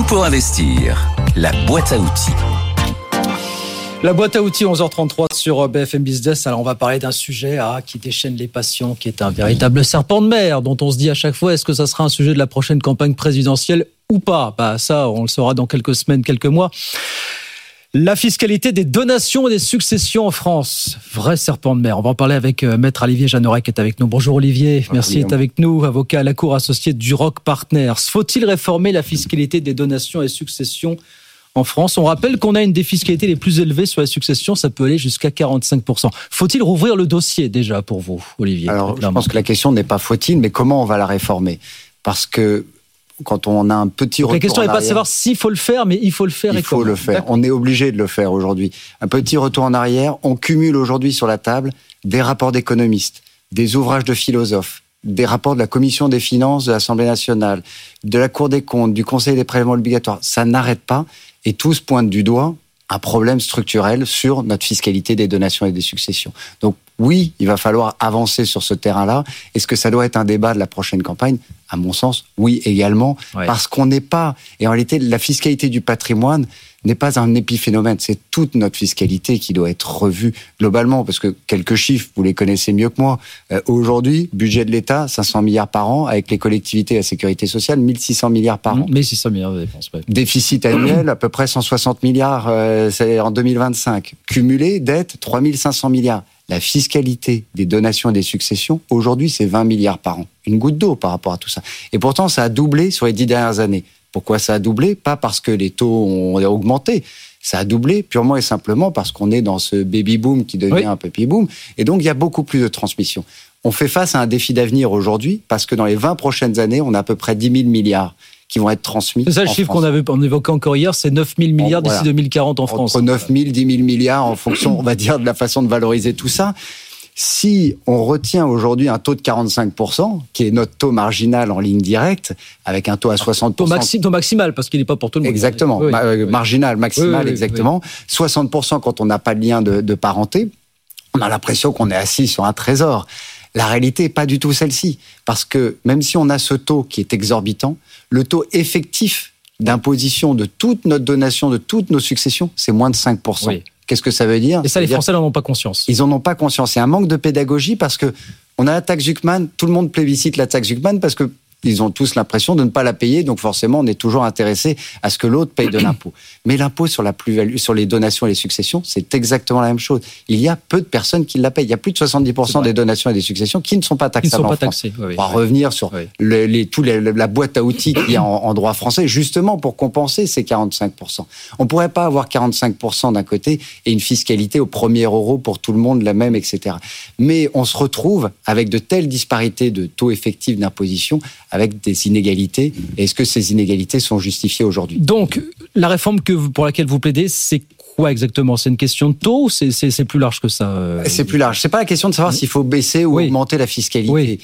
pour investir, la boîte à outils. La boîte à outils, 11h33 sur BFM Business. Alors, on va parler d'un sujet qui déchaîne les passions, qui est un véritable serpent de mer, dont on se dit à chaque fois, est-ce que ça sera un sujet de la prochaine campagne présidentielle ou pas ? Ça, on le saura dans quelques semaines, quelques mois. La fiscalité des donations et des successions en France. Vrai serpent de mer. On va en parler avec Maître Olivier Jeanneret qui est avec nous. Bonjour Olivier, merci d'être avec nous. Avocat à la Cour associé du Rock Partners. Faut-il réformer la fiscalité des donations et successions en France? On rappelle qu'on a une des fiscalités les plus élevées sur les successions, ça peut aller jusqu'à 45%. Faut-il rouvrir le dossier déjà pour vous, Olivier? Alors, je pense que la question n'est pas faut-il, mais comment on va la réformer? Parce que quand on a un petit retour en arrière... La question n'est pas de savoir s'il faut le faire, mais il faut le faire. Il faut le faire. On est obligé de le faire aujourd'hui. Un petit retour en arrière, on cumule aujourd'hui sur la table des rapports d'économistes, des ouvrages de philosophes, des rapports de la Commission des finances de l'Assemblée nationale, de la Cour des comptes, du Conseil des prélèvements obligatoires. Ça n'arrête pas et tous pointent du doigt un problème structurel sur notre fiscalité des donations et des successions. Donc oui, il va falloir avancer sur ce terrain-là. Est-ce que ça doit être un débat de la prochaine campagne ? À mon sens, oui également, parce qu'on n'est pas... Et en réalité, la fiscalité du patrimoine n'est pas un épiphénomène, c'est toute notre fiscalité qui doit être revue globalement, parce que quelques chiffres, vous les connaissez mieux que moi. Aujourd'hui, budget de l'État, 500 milliards par an, avec les collectivités et la sécurité sociale, 1600 milliards par an. 1600 milliards de dépenses. Ouais. Déficit annuel, à peu près 160 milliards c'est en 2025. Cumulé, dette, 3500 milliards. La fiscalité des donations et des successions, aujourd'hui, c'est 20 milliards par an. Une goutte d'eau par rapport à tout ça. Et pourtant, ça a doublé sur les 10 dernières années. Pourquoi ça a doublé ? Pas parce que les taux ont augmenté. Ça a doublé purement et simplement parce qu'on est dans ce baby-boom qui devient un puppy-boom. Et donc, il y a beaucoup plus de transmission. On fait face à un défi d'avenir aujourd'hui parce que dans les 20 prochaines années, on a à peu près 10 000 milliards qui vont être transmis. C'est ça le chiffre qu'on évoquait encore hier, c'est 9 000 milliards d'ici 2040 en France. Entre 9 000 et 10 000 milliards en fonction, on va dire, de la façon de valoriser tout ça. Si on retient aujourd'hui un taux de 45%, qui est notre taux marginal en ligne directe, avec un taux à 60%. Taux maximal, parce qu'il n'est pas pour tout le monde. Exactement. Marginal, maximal, exactement. 60% quand on n'a pas de lien de parenté. On a l'impression qu'on est assis sur un trésor. La réalité n'est pas du tout celle-ci. Parce que même si on a ce taux qui est exorbitant, le taux effectif d'imposition de toute notre donation, de toutes nos successions, c'est moins de 5%. Oui. Qu'est-ce que ça veut dire ? Et ça, les Français n'en ont pas conscience. Ils n'en ont pas conscience. C'est un manque de pédagogie parce que on a la taxe Zuckman, tout le monde plébiscite la taxe Zuckman parce que ils ont tous l'impression de ne pas la payer, donc forcément, on est toujours intéressé à ce que l'autre paye de l'impôt. Mais l'impôt sur la plus-value, sur les donations et les successions, c'est exactement la même chose. Il y a peu de personnes qui la payent. Il y a plus de 70% des donations et des successions qui ne sont pas taxables en France. On va revenir sur la boîte à outils qu'il y a en droit français, justement pour compenser ces 45%. On ne pourrait pas avoir 45% d'un côté et une fiscalité au premier euro pour tout le monde, la même, etc. Mais on se retrouve avec de telles disparités de taux effectifs d'imposition, avec des inégalités. Et est-ce que ces inégalités sont justifiées aujourd'hui ? Donc, la réforme pour laquelle vous plaidez, c'est quoi exactement ? C'est une question de taux ou c'est plus large que ça C'est plus large. C'est pas la question de savoir s'il faut baisser ou augmenter la fiscalité.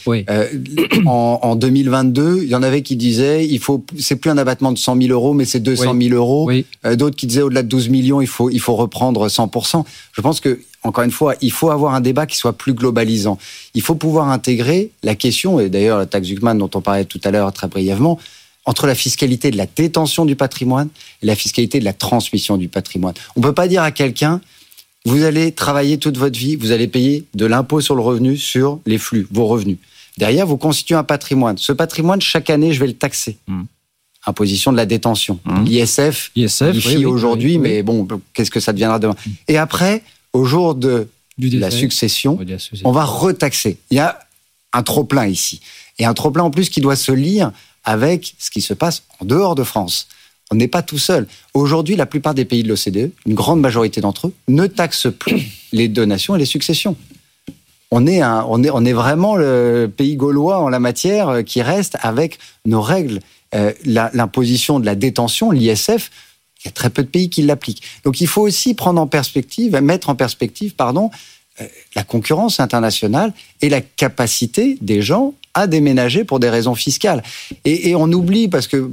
En 2022, il y en avait qui disaient c'est plus un abattement de 100 000 euros, mais c'est 200 000 euros. D'autres qui disaient au-delà de 12 millions, il faut reprendre 100%. Je pense que encore une fois, il faut avoir un débat qui soit plus globalisant. Il faut pouvoir intégrer la question, et d'ailleurs la taxe Zuckman dont on parlait tout à l'heure très brièvement, entre la fiscalité de la détention du patrimoine et la fiscalité de la transmission du patrimoine. On ne peut pas dire à quelqu'un, vous allez travailler toute votre vie, vous allez payer de l'impôt sur le revenu sur les flux, vos revenus. Derrière, vous constituez un patrimoine. Ce patrimoine, chaque année, je vais le taxer. Imposition de la détention. L'ISF, aujourd'hui, mais bon, qu'est-ce que ça deviendra demain ? Et après, au jour de la succession, on va retaxer. Il y a un trop-plein ici. Et un trop-plein en plus qui doit se lire avec ce qui se passe en dehors de France. On n'est pas tout seul. Aujourd'hui, la plupart des pays de l'OCDE, une grande majorité d'entre eux, ne taxent plus les donations et les successions. On est vraiment le pays gaulois en la matière qui reste avec nos règles. L'imposition de la détention, l'ISF, il y a très peu de pays qui l'appliquent. Donc il faut aussi mettre en perspective, la concurrence internationale et la capacité des gens à déménager pour des raisons fiscales. Et on oublie, parce que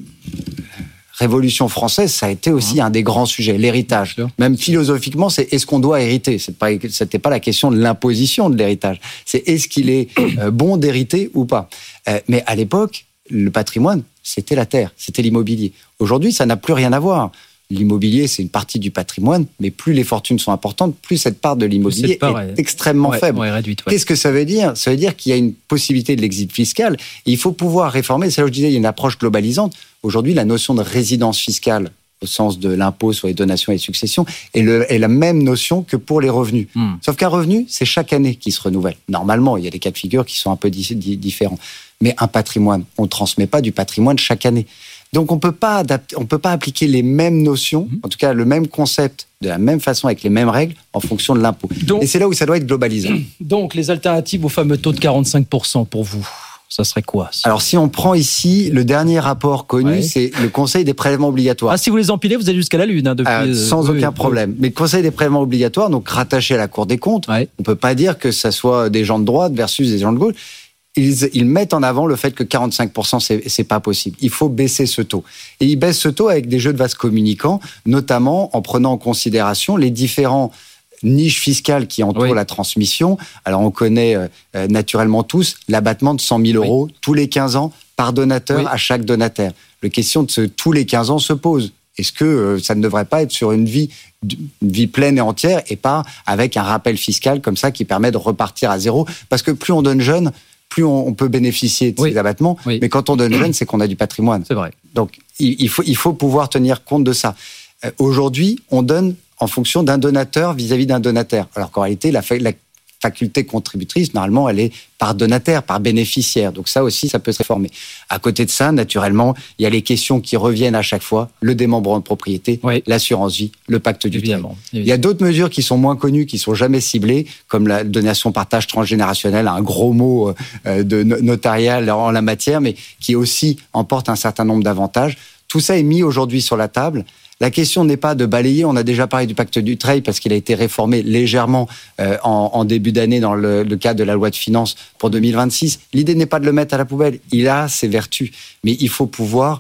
Révolution française, ça a été aussi un des grands sujets, l'héritage. Même philosophiquement, c'est est-ce qu'on doit hériter ? C'était pas la question de l'imposition de l'héritage. C'est est-ce qu'il est bon d'hériter ou pas ? Mais à l'époque, le patrimoine, c'était la terre, c'était l'immobilier. Aujourd'hui, ça n'a plus rien à voir. L'immobilier, c'est une partie du patrimoine, mais plus les fortunes sont importantes, plus cette part de l'immobilier est extrêmement faible. Réduite, Qu'est-ce que ça veut dire ? Ça veut dire qu'il y a une possibilité de l'exit fiscal et il faut pouvoir réformer. C'est là où je disais, il y a une approche globalisante. Aujourd'hui, la notion de résidence fiscale, au sens de l'impôt sur les donations et les successions, est la même notion que pour les revenus. Sauf qu'un revenu, c'est chaque année qui se renouvelle. Normalement, il y a des cas de figure qui sont un peu différents. Mais un patrimoine, on ne transmet pas du patrimoine chaque année. Donc, on peut pas appliquer les mêmes notions, en tout cas le même concept, de la même façon, avec les mêmes règles, en fonction de l'impôt. Et c'est là où ça doit être globalisé. Donc, les alternatives au fameux taux de 45% pour vous, ça serait quoi ? Alors, si on prend ici, le dernier rapport connu, c'est le Conseil des prélèvements obligatoires. Ah, si vous les empilez, vous allez jusqu'à la Lune, depuis... sans aucun problème. Mais le Conseil des prélèvements obligatoires, donc rattaché à la Cour des comptes, on peut pas dire que ça soit des gens de droite versus des gens de gauche. Ils mettent en avant le fait que 45%, c'est pas possible. Il faut baisser ce taux. Et ils baissent ce taux avec des jeux de vases communicants, notamment en prenant en considération les différents niches fiscales qui entourent la transmission. Alors, on connaît naturellement tous l'abattement de 100 000 euros tous les 15 ans par donateur à chaque donataire. La question de tous les 15 ans se pose. Est-ce que ça ne devrait pas être sur une vie pleine et entière et pas avec un rappel fiscal comme ça qui permet de repartir à zéro ? Parce que plus on donne jeune, plus on peut bénéficier de ces abattements. Mais quand on donne jeune, c'est qu'on a du patrimoine. C'est vrai. Donc, il faut pouvoir tenir compte de ça. Aujourd'hui, on donne en fonction d'un donateur vis-à-vis d'un donataire. Alors qu'en réalité, la faculté contributrice, normalement, elle est par donataire, par bénéficiaire. Donc ça aussi, ça peut se réformer. À côté de ça, naturellement, il y a les questions qui reviennent à chaque fois, le démembrement de propriété, l'assurance vie, le pacte du travail. Il y a d'autres mesures qui sont moins connues, qui sont jamais ciblées, comme la donation partage transgénérationnel, un gros mot de notarial en la matière, mais qui aussi emporte un certain nombre d'avantages. Tout ça est mis aujourd'hui sur la table. La question n'est pas de balayer, on a déjà parlé du pacte du travail parce qu'il a été réformé légèrement en début d'année dans le cadre de la loi de finances pour 2026. L'idée n'est pas de le mettre à la poubelle, il a ses vertus, mais il faut pouvoir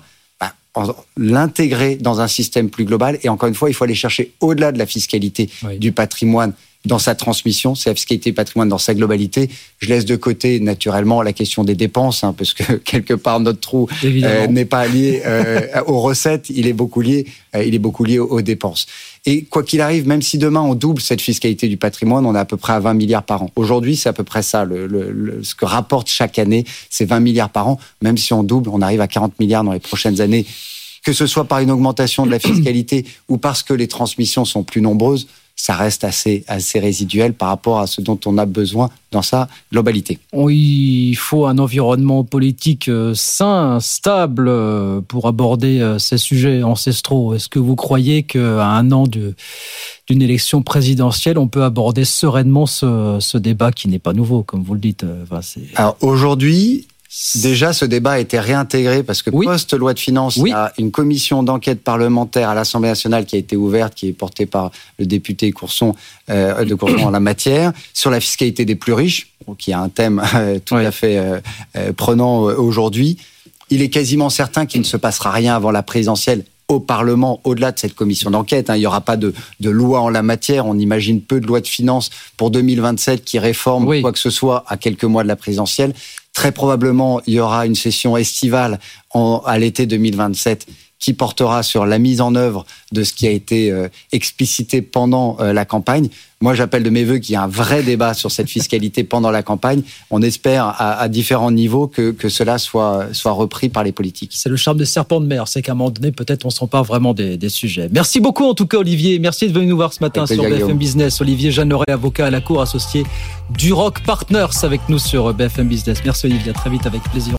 l'intégrer dans un système plus global et encore une fois, il faut aller chercher au-delà de la fiscalité du patrimoine dans sa transmission, c'est la fiscalité du patrimoine dans sa globalité. Je laisse de côté, naturellement, la question des dépenses, parce que quelque part, notre trou n'est pas lié aux recettes, il est beaucoup lié aux dépenses. Et quoi qu'il arrive, même si demain on double cette fiscalité du patrimoine, on est à peu près à 20 milliards par an. Aujourd'hui, c'est à peu près ça. Ce que rapporte chaque année, c'est 20 milliards par an. Même si on double, on arrive à 40 milliards dans les prochaines années. Que ce soit par une augmentation de la fiscalité ou parce que les transmissions sont plus nombreuses, ça reste assez résiduel par rapport à ce dont on a besoin dans sa globalité. Il faut un environnement politique sain, stable pour aborder ces sujets ancestraux. Est-ce que vous croyez qu'à un an d'une élection présidentielle, on peut aborder sereinement ce débat qui n'est pas nouveau, comme vous le dites Alors aujourd'hui, déjà, ce débat a été réintégré parce que post-loi de finances, il y a une commission d'enquête parlementaire à l'Assemblée nationale qui a été ouverte, qui est portée par le député Courson en la matière, sur la fiscalité des plus riches, qui est un thème tout à fait prenant aujourd'hui. Il est quasiment certain qu'il ne se passera rien avant la présidentielle au Parlement, au-delà de cette commission d'enquête. Il n'y aura pas de loi en la matière. On imagine peu de lois de finances pour 2027 qui réforment quoi que ce soit à quelques mois de la présidentielle. Très probablement, il y aura une session estivale à l'été 2027 qui portera sur la mise en œuvre de ce qui a été explicité pendant la campagne. Moi, j'appelle de mes voeux qu'il y ait un vrai débat sur cette fiscalité pendant la campagne. On espère à différents niveaux que cela soit repris par les politiques. C'est le charme des serpents de mer, c'est qu'à un moment donné, peut-être on s'empare vraiment des sujets. Merci beaucoup en tout cas, Olivier. Merci de venir nous voir ce matin sur BFM Business. Olivier Jeanneret, avocat à la Cour, associé du Rock Partners avec nous sur BFM Business. Merci Olivier, à très vite, avec plaisir.